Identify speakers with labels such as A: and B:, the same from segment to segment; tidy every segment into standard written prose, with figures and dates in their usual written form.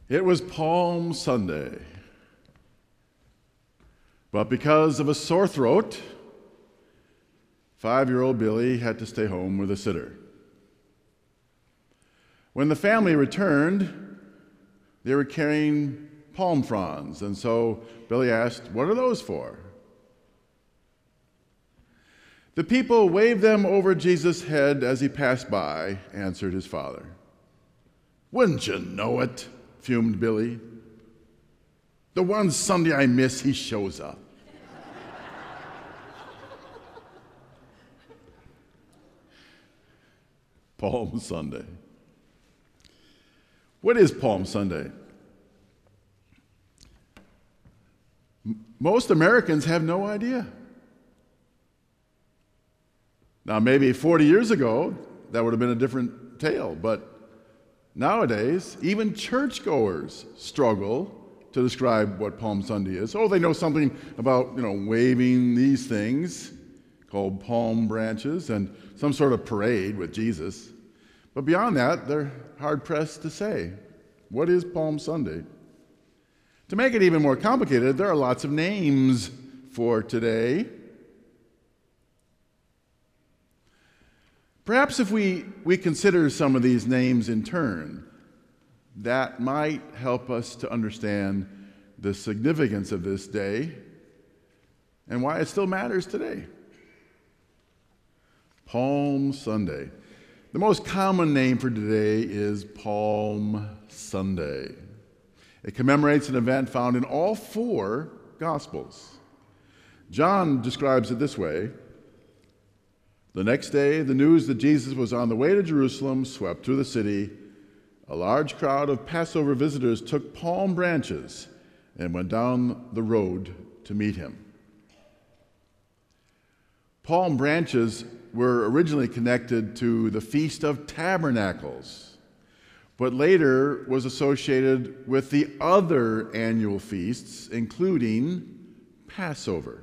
A: It was Palm Sunday, but because of a sore throat, 5-year-old Billy had to stay home with a sitter. When the family returned, they were carrying palm fronds, and so Billy asked, "What are those for?" "The people waved them over Jesus' head as he passed by," answered his father. "Wouldn't you know it?" fumed Billy. "The one Sunday I miss, he shows up." Palm Sunday. What is Palm Sunday? Most Americans have no idea. Now, maybe 40 years ago, that would have been a different tale, but nowadays, even churchgoers struggle to describe what Palm Sunday is. Oh, they know something about, waving these things called palm branches and some sort of parade with Jesus. But beyond that, they're hard-pressed to say, what is Palm Sunday? To make it even more complicated, there are lots of names for today. Perhaps if we consider some of these names in turn, that might help us to understand the significance of this day and why it still matters today. Palm Sunday. The most common name for today is Palm Sunday. It commemorates an event found in all 4 Gospels. John describes it this way: "The next day, the news that Jesus was on the way to Jerusalem swept through the city. A large crowd of Passover visitors took palm branches and went down the road to meet him." Palm branches were originally connected to the Feast of Tabernacles, but later was associated with the other annual feasts, including Passover.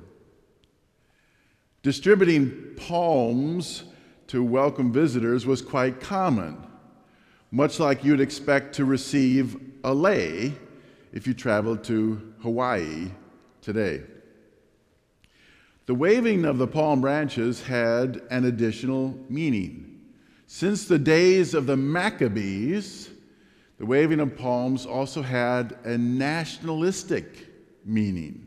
A: Distributing palms to welcome visitors was quite common, much like you'd expect to receive a lei if you traveled to Hawaii today. The waving of the palm branches had an additional meaning. Since the days of the Maccabees, the waving of palms also had a nationalistic meaning.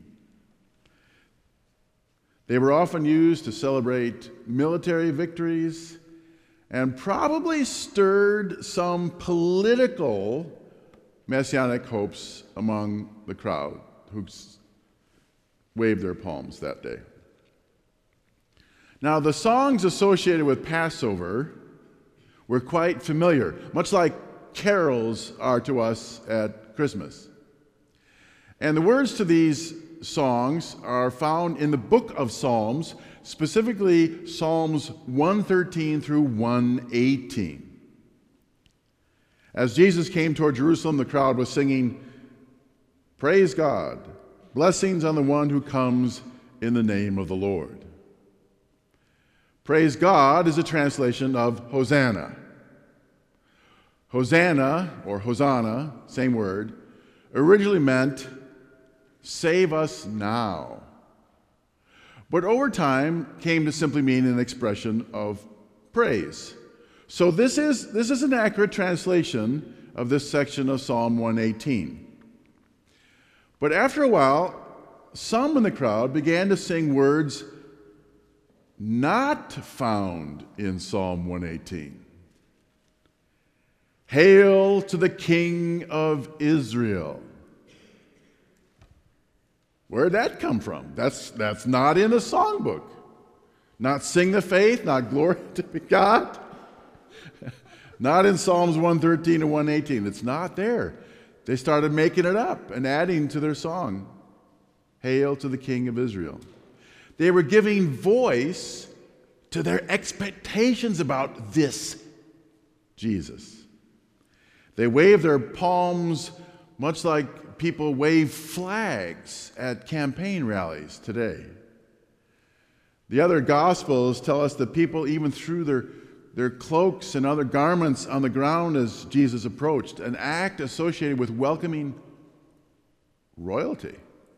A: They were often used to celebrate military victories and probably stirred some political messianic hopes among the crowd who waved their palms that day. Now, the songs associated with Passover were quite familiar, much like carols are to us at Christmas. And the words to these songs are found in the book of Psalms, specifically Psalms 113 through 118. As Jesus came toward Jerusalem, the crowd was singing, "Praise God, blessings on the one who comes in the name of the Lord." Praise God is a translation of Hosanna. Hosanna, or Hosanna, same word, originally meant save us now, but over time came to simply mean an expression of praise. So this is an accurate translation of this section of Psalm 118. But after a while, some in the crowd began to sing words not found in Psalm 118. "Hail to the King of Israel." Where'd that come from? That's not in the songbook. Not "Sing the Faith," not "Glory to God." Not in Psalms 113 and 118. It's not there. They started making it up and adding to their song, "Hail to the King of Israel." They were giving voice to their expectations about this Jesus. They waved their palms much like people wave flags at campaign rallies today. The other Gospels tell us that people even threw their cloaks and other garments on the ground as Jesus approached, an act associated with welcoming royalty.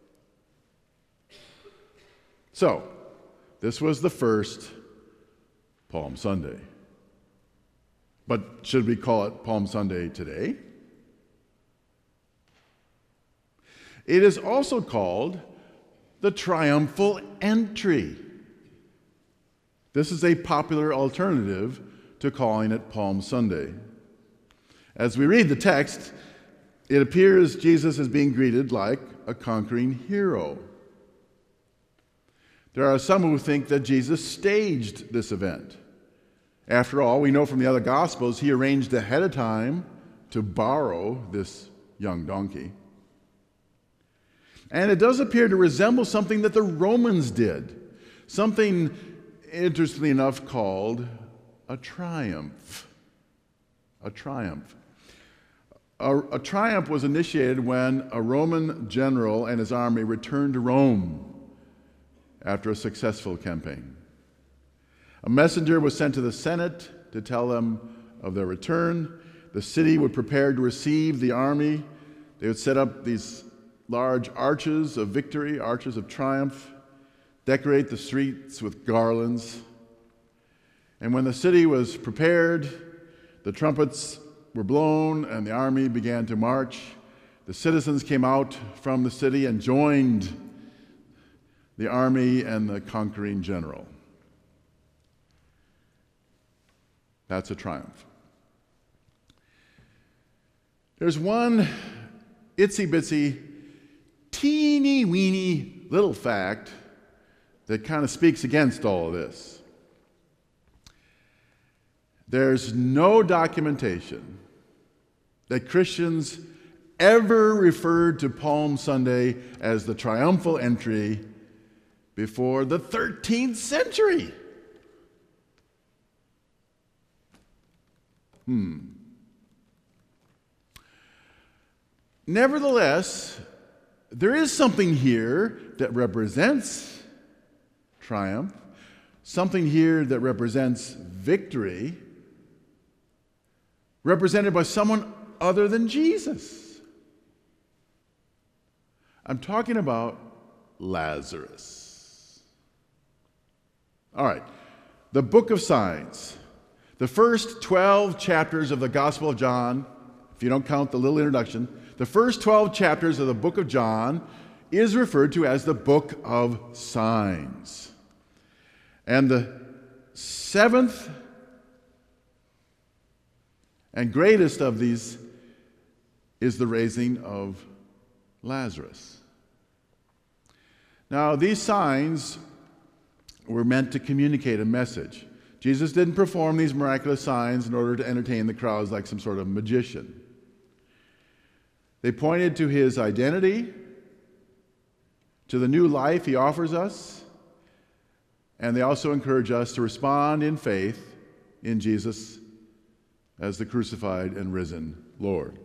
A: So, this was the first Palm Sunday. But should we call it Palm Sunday today? It is also called the triumphal entry. This is a popular alternative to calling it Palm Sunday. As we read the text, it appears Jesus is being greeted like a conquering hero. There are some who think that Jesus staged this event. After all, we know from the other Gospels he arranged ahead of time to borrow this young donkey. And it does appear to resemble something that the Romans did, something, interestingly enough, called a triumph. A triumph. A triumph was initiated when a Roman general and his army returned to Rome after a successful campaign. A messenger was sent to the Senate to tell them of their return. The city would prepare to receive the army. They would set up these large arches of victory, arches of triumph, decorate the streets with garlands. And when the city was prepared, the trumpets were blown and the army began to march. The citizens came out from the city and joined the army and the conquering general. That's a triumph. There's one itsy-bitsy, teeny-weeny little fact that kind of speaks against all of this. There's no documentation that Christians ever referred to Palm Sunday as the triumphal entry before the 13th century. Nevertheless, there is something here that represents triumph, something here that represents victory, represented by someone other than Jesus. I'm talking about Lazarus. All right, the book of signs. The first 12 chapters of the Gospel of John, if you don't count the little introduction, the first 12 chapters of the book of John is referred to as the book of signs. And the seventh and greatest of these is the raising of Lazarus. Now, these signs were meant to communicate a message. Jesus didn't perform these miraculous signs in order to entertain the crowds like some sort of magician. They pointed to his identity, to the new life he offers us, and they also encourage us to respond in faith in Jesus as the crucified and risen Lord.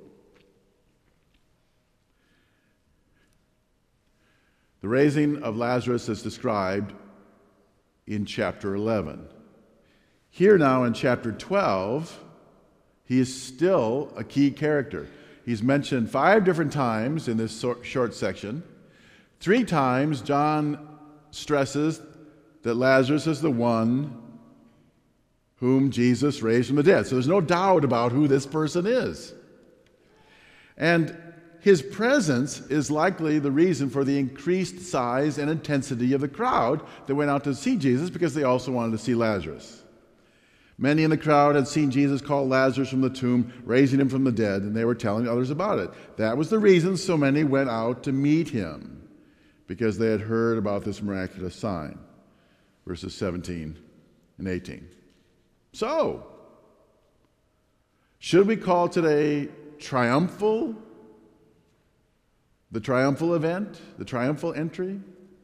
A: The raising of Lazarus is described in chapter 11. Here now in chapter 12, he is still a key character. He's mentioned 5 different times in this short section. 3 times John stresses that Lazarus is the one whom Jesus raised from the dead. So there's no doubt about who this person is. And his presence is likely the reason for the increased size and intensity of the crowd that went out to see Jesus, because they also wanted to see Lazarus. Many in the crowd had seen Jesus call Lazarus from the tomb, raising him from the dead, and they were telling others about it. That was the reason so many went out to meet him, because they had heard about this miraculous sign. Verses 17 and 18. So, should we call today triumphal? The triumphal event? The triumphal entry?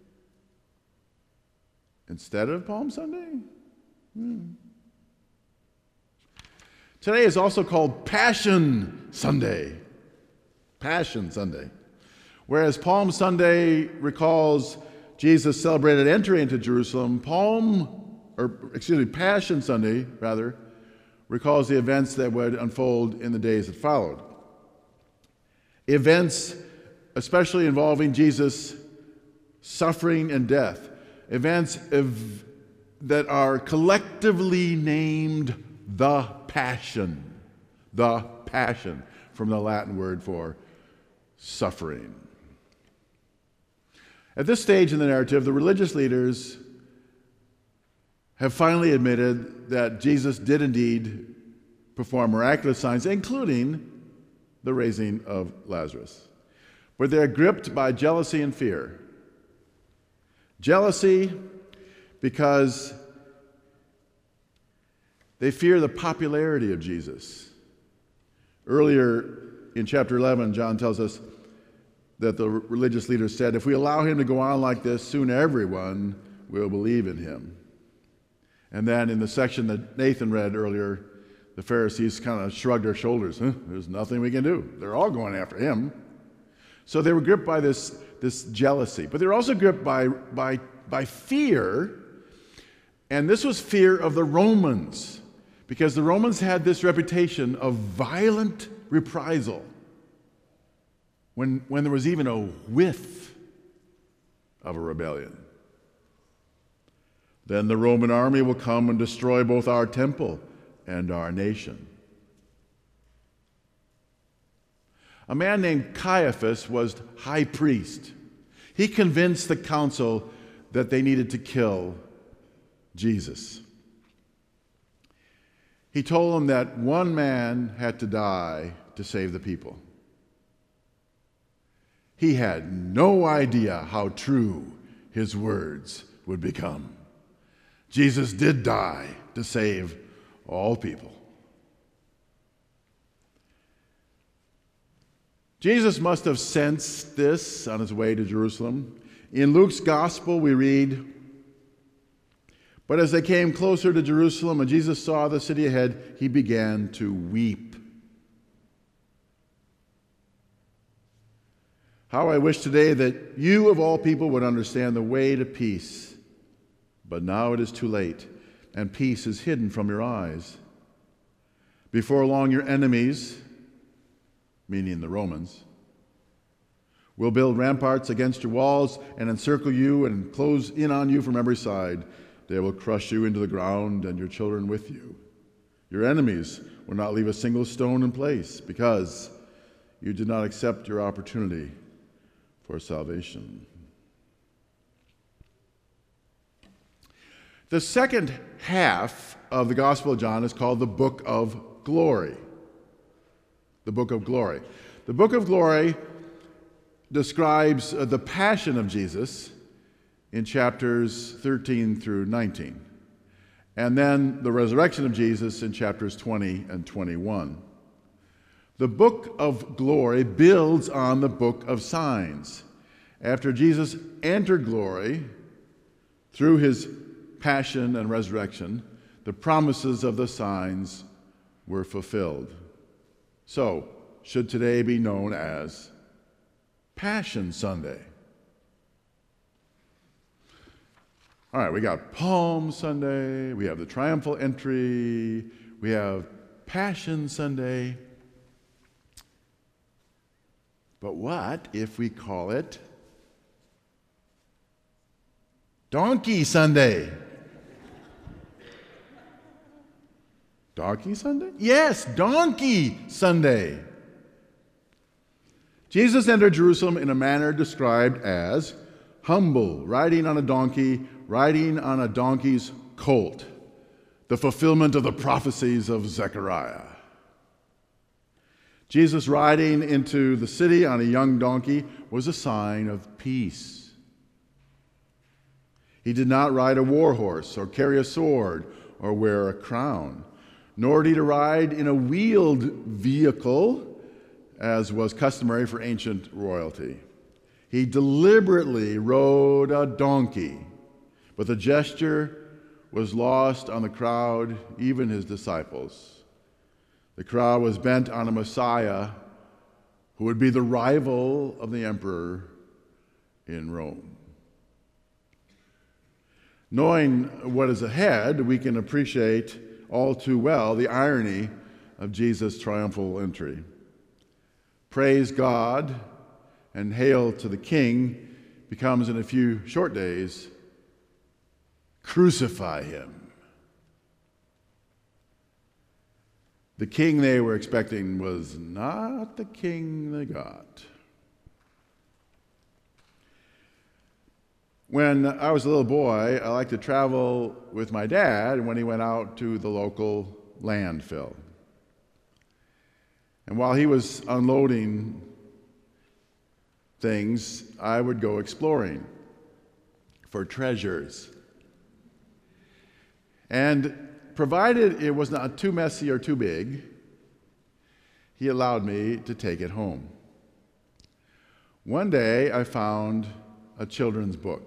A: Instead of Palm Sunday? Today is also called Passion Sunday. Passion Sunday. Whereas Palm Sunday recalls Jesus' celebrated entry into Jerusalem, Passion Sunday, recalls the events that would unfold in the days that followed. Events especially involving Jesus' suffering and death. Events that are collectively named the Passion. The Passion, from the Latin word for suffering. At this stage in the narrative, the religious leaders have finally admitted that Jesus did indeed perform miraculous signs, including the raising of Lazarus. But they're gripped by jealousy and fear. Jealousy because they fear the popularity of Jesus. Earlier in chapter 11, John tells us that the religious leaders said, if we allow him to go on like this, soon everyone will believe in him. And then in the section that Nathan read earlier, the Pharisees kind of shrugged their shoulders. There's nothing we can do. They're all going after him. So they were gripped by this jealousy. But they were also gripped by fear. And this was fear of the Romans, because the Romans had this reputation of violent reprisal when there was even a whiff of a rebellion. Then the Roman army will come and destroy both our temple and our nation. A man named Caiaphas was high priest. He convinced the council that they needed to kill Jesus. He told them that one man had to die to save the people. He had no idea how true his words would become. Jesus did die to save all people. Jesus must have sensed this on his way to Jerusalem. In Luke's gospel, we read, but as they came closer to Jerusalem and Jesus saw the city ahead, he began to weep. How I wish today that you of all people would understand the way to peace. But now it is too late, and peace is hidden from your eyes. Before long, your enemies, meaning the Romans, will build ramparts against your walls and encircle you and close in on you from every side. They will crush you into the ground and your children with you. Your enemies will not leave a single stone in place because you did not accept your opportunity for salvation. The second half of the Gospel of John is called the Book of Glory. The Book of Glory. The Book of Glory describes the passion of Jesus in chapters 13 through 19, and then the resurrection of Jesus in chapters 20 and 21. The Book of Glory builds on the Book of Signs. After Jesus entered glory through his passion and resurrection, the promises of the signs were fulfilled. So, should today be known as Passion Sunday. All right, we got Palm Sunday, we have the Triumphal Entry, we have Passion Sunday. But what if we call it Donkey Sunday? Donkey Sunday? Yes, Donkey Sunday. Jesus entered Jerusalem in a manner described as humble, riding on a donkey's colt, the fulfillment of the prophecies of Zechariah. Jesus riding into the city on a young donkey was a sign of peace. He did not ride a war horse or carry a sword or wear a crown, nor did he ride in a wheeled vehicle, as was customary for ancient royalty. He deliberately rode a donkey, but the gesture was lost on the crowd, even his disciples. The crowd was bent on a Messiah who would be the rival of the emperor in Rome. Knowing what is ahead, we can appreciate all too well the irony of Jesus' triumphal entry. Praise God and hail to the King becomes in a few short days, crucify him. The king they were expecting was not the king they got. When I was a little boy, I liked to travel with my dad when he went out to the local landfill. And while he was unloading things, I would go exploring for treasures. And provided it was not too messy or too big, he allowed me to take it home. One day, I found a children's book.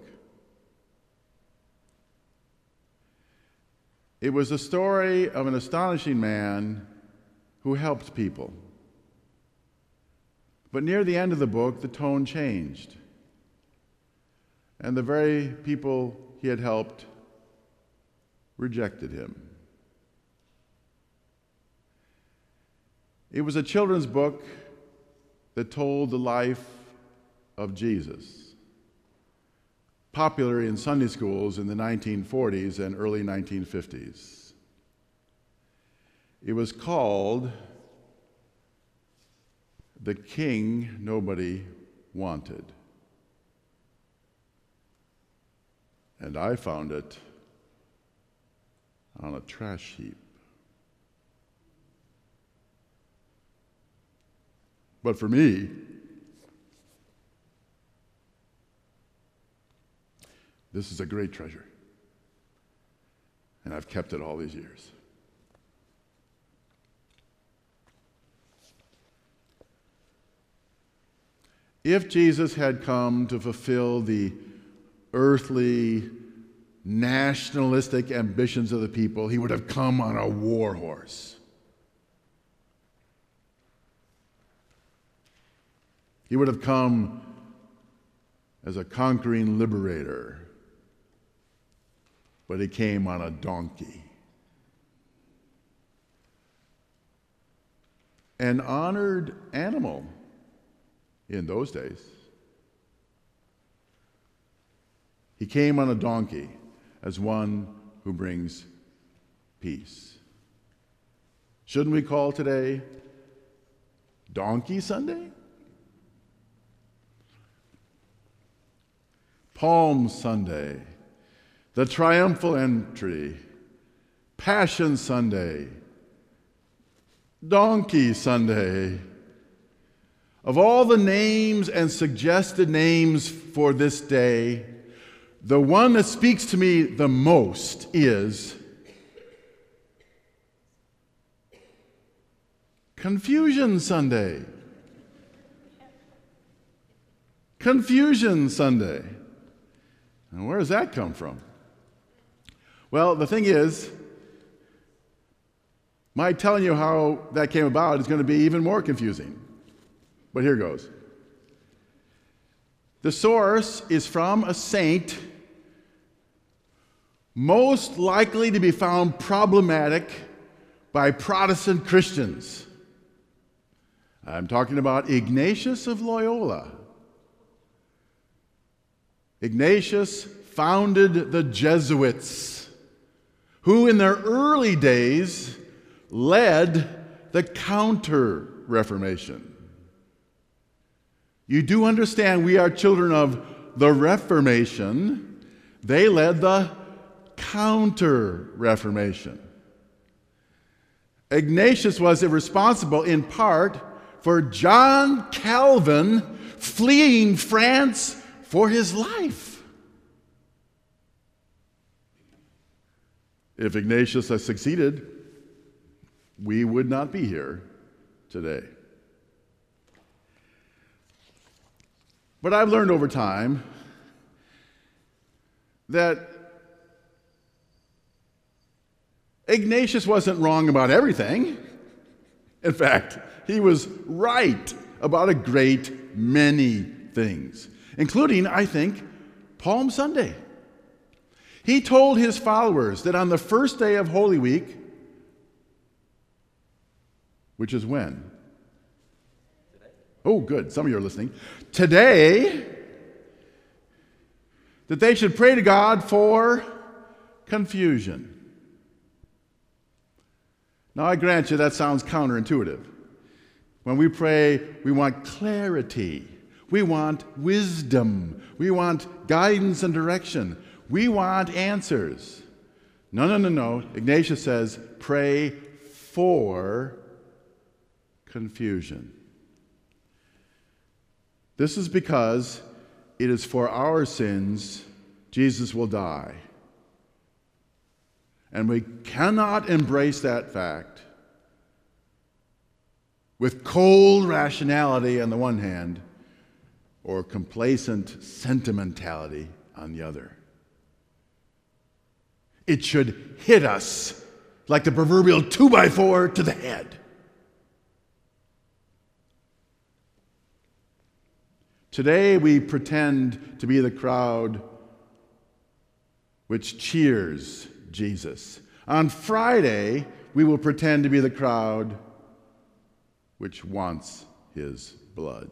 A: It was the story of an astonishing man who helped people. But near the end of the book, the tone changed. And the very people he had helped rejected him. It was a children's book that told the life of Jesus, popular in Sunday schools in the 1940s and early 1950s. It was called The King Nobody Wanted. And I found it on a trash heap. But for me, this is a great treasure. And I've kept it all these years. If Jesus had come to fulfill the earthly, nationalistic ambitions of the people, he would have come on a war horse. He would have come as a conquering liberator, but he came on a donkey. An honored animal in those days. He came on a donkey as one who brings peace. Shouldn't we call today Donkey Sunday? Palm Sunday, the triumphal entry, Passion Sunday, Donkey Sunday. Of all the names and suggested names for this day, the one that speaks to me the most is Confusion Sunday. Confusion Sunday. And where does that come from? Well, the thing is, my telling you how that came about is going to be even more confusing. But here goes. The source is from a saint most likely to be found problematic by Protestant Christians. I'm talking about Ignatius of Loyola. Ignatius founded the Jesuits, who in their early days led the Counter-Reformation. You do understand we are children of the Reformation. They led the Counter-Reformation. Ignatius was responsible in part for John Calvin fleeing France for his life. If Ignatius had succeeded, we would not be here today. But I've learned over time that Ignatius wasn't wrong about everything. In fact, he was right about a great many things, including, I think, Palm Sunday. He told his followers that on the first day of Holy Week, which is when? Today. Oh, good. Some of you are listening. Today, that they should pray to God for confusion. Now, I grant you that sounds counterintuitive. When we pray, we want clarity. We want wisdom. We want guidance and direction. We want answers. No. Ignatius says, pray for confusion. This is because it is for our sins Jesus will die. And we cannot embrace that fact with cold rationality on the one hand, or complacent sentimentality on the other. It should hit us like the proverbial 2x4 to the head. Today we pretend to be the crowd which cheers Jesus. On Friday, we will pretend to be the crowd which wants his blood.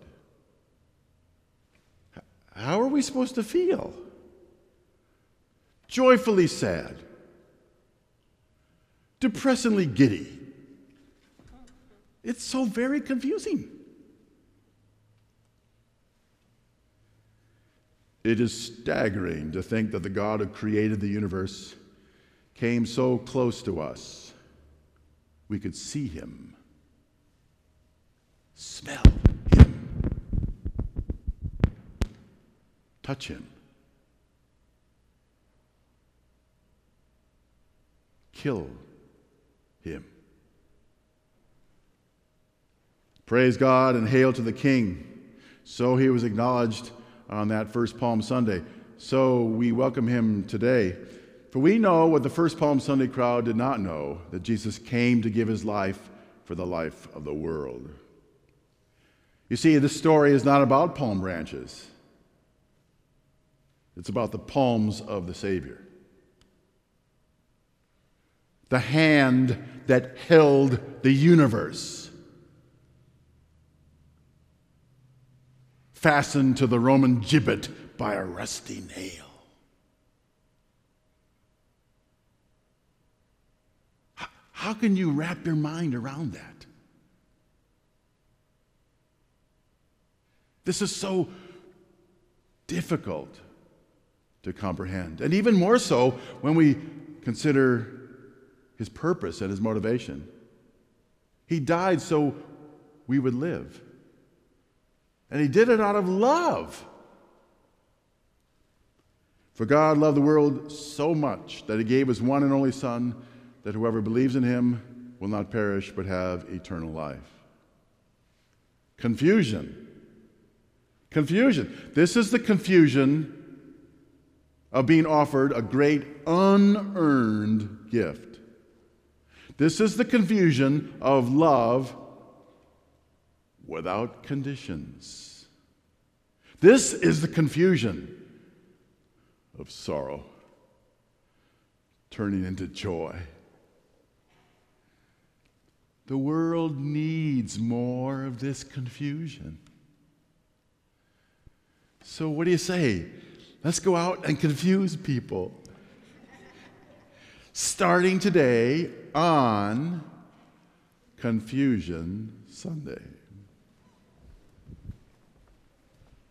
A: How are we supposed to feel? Joyfully sad, depressingly giddy. It's so very confusing. It is staggering to think that the God who created the universe came so close to us. We could see him, smell him, touch him, kill him. Praise God and hail to the King. So he was acknowledged on that first Palm Sunday. So we welcome him today. For we know what the first Palm Sunday crowd did not know, that Jesus came to give his life for the life of the world. You see, this story is not about palm branches. It's about the palms of the Savior. The hand that held the universe, fastened to the Roman gibbet by a rusty nail. How can you wrap your mind around that? This is so difficult to comprehend, and even more so when we consider his purpose and his motivation. He died so we would live. And he did it out of love. For God loved the world so much that he gave his one and only Son, that whoever believes in him will not perish but have eternal life. Confusion. This is the confusion of being offered a great unearned gift. This is the confusion of love without conditions. This is the confusion of sorrow turning into joy. The world needs more of this confusion. So what do you say? Let's go out and confuse people. Starting today on Confusion Sunday.